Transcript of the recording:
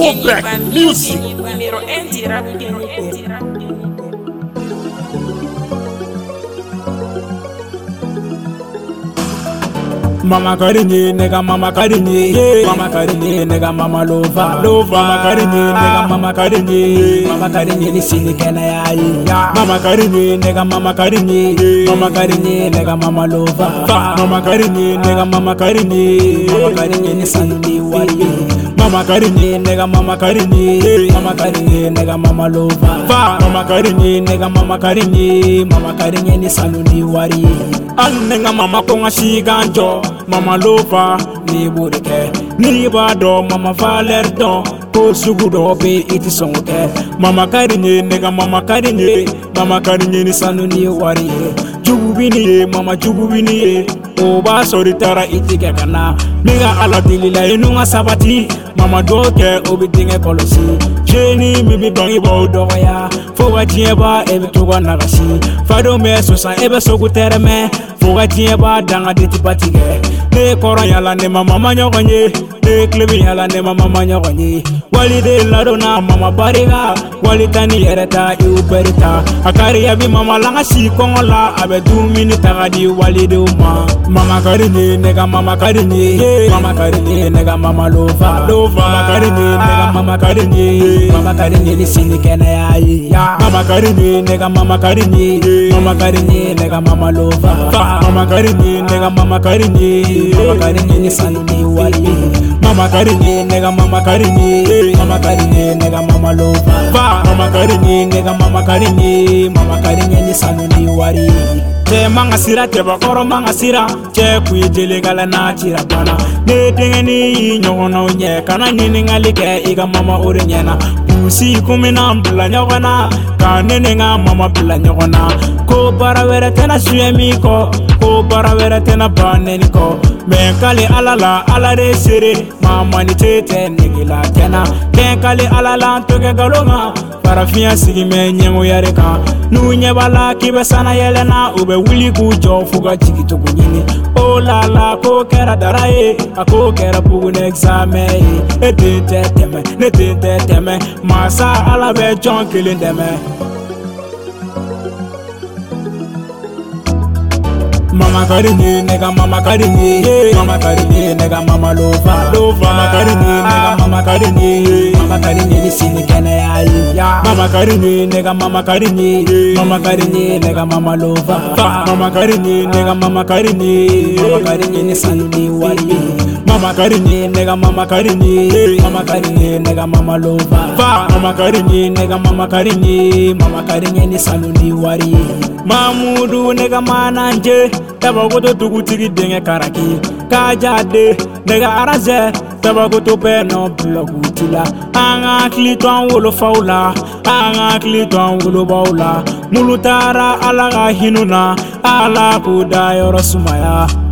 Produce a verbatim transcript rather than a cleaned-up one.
Go back music. Mama Karini, nigga, Mama Karini, yeah. Mama Karini, nigga, Mama Lova, Lova. Mama Karini, nigga, Mama Karini, Mama Karini, listen to ya. Mama Karini, nigga, Mama Karini, Mama Karini, nigga, Mama Lova, Mama Karini, nigga, Mama Karini, Mama Karini, listen to wali. Mama Karini, nigga, Mama Karini, Mama Karini, nigga, Mama Lova, Mama Karini, nigga, Mama Karini, Mama Karini, listen to wali. Al nigga, Mama konga shiganjo. Mama Lova, ni burike, ni bado mama valer don, ko sugu do be iti songote. Mama Karini, nigga, Mama Karini, Mama Karini ni sanu ni wari. Jugu bini, Mama jugu bini, oba sori tara iti kekana. Miga ala dilila inunga sabati, Mama doke obi dinge kolosi. Jeni mibi bangi bo doya, foga tieba ebe toga nagashi. Fado me sosa ebe sogu tereme, foga tieba danga diti batige. Ne koran yala ne mama manyogonye, ne klebi yala ne mama manyogonye. Wali de ladona mama bariga, wali tani yereta iu berita. Akari yabi mama langa si kongola, abe du minita gadi wali de uma. Mama Karini, nega Mama Karini, yeah. Mama Karini, nega Mama Lova, Lova. Mama Karini, nega Mama Karini, yeah. Mama Karini, listen to ya. Mama Karini, nega Mama Karini, yeah. Mama Karini, nega Mama Lova, Mama Karini, nega Mama Karini, Mama Karini, listen to wali. Mama Karini, nega Mama Karini, Mama Karini, nega Mama Lova, Mama Karini, nega Mama Karini, Mama Karini, listen to wali. Te manga sira te bakoro manga sira che kui jele gala na tira bana ne dengeni nyogono nye kana nyini ngali ke iga mama ore nyena pusi kumina mbla nyogona ka nene nga mama bla nyogona ko bara wera tena suemi ko ko bara wera tena baneni ko men kali alala alare sere mama ni tete nigila tena men kali alala toge galoma para fiya sigi me nyengo yareka nu nyebala kibe sana yelena ube wuli ku jo fuga jigi to kunyini o la la ko kera darae ako kera bugu ne examen e te te teme ne te te teme masa ala be jon killing deme. Mama Karini, nega Mama Karini, yeah. Mama Karini, nega Mama Lova, Lova. Mama Karini, nega Mama Karini, Mama Karini, listen to ya. Mama Karini, nega Mama Karini, yeah. Mama Karini, nega Mama Lova, Mama Karini, nega Mama Karini, Mama Karini, listen to wali. Mama Karini, nega Mama Karini, yeah. Mama Karini, nega Mama Lova, Mama Karini, nega Mama Karini, Mama Karini, listen to wali. Mamudu nega mananje, taba goto tugutigi denge karaki. Kajade nega araze, taba goto peno blogutila. Anga klito an wolo faula, anga klito an wolo baula. Mulutara alaga hinuna, ala kuda yoro sumaya.